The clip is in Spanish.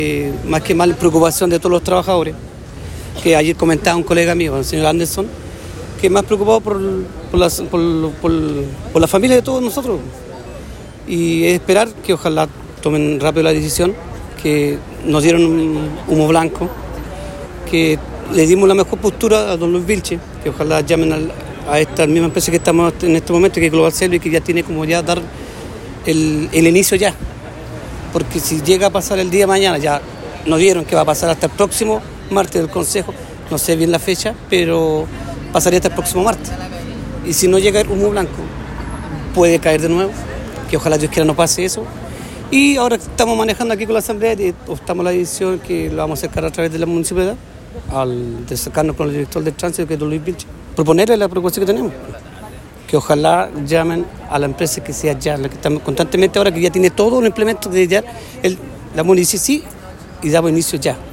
Más que mal preocupación de todos los trabajadores, que ayer comentaba un colega mío, el señor Anderson, que más preocupado por la familia de todos nosotros. Y es esperar que ojalá tomen rápido la decisión, que nos dieron un humo blanco, que le dimos la mejor postura a don Luis Vilche, que ojalá llamen a esta misma empresa que estamos en este momento, que es Global Service, que ya tiene como ya dar el inicio ya. Porque si llega a pasar el día de mañana, ya nos dieron que va a pasar hasta el próximo martes del Consejo, no sé bien la fecha, pero pasaría hasta el próximo martes. Y si no llega el humo blanco, puede caer de nuevo, que ojalá Dios quiera no pase eso. Y ahora estamos manejando aquí con la Asamblea y optamos la decisión que lo vamos a acercar a través de la municipalidad, al de acercarnos con el director del tránsito, que es don Luis Vilche, proponerle la propuesta que tenemos, que ojalá llamen a la empresa que sea ya, la que estamos constantemente ahora, que ya tiene todo un implemento de ya, la municipalidad sí, y damos inicio ya.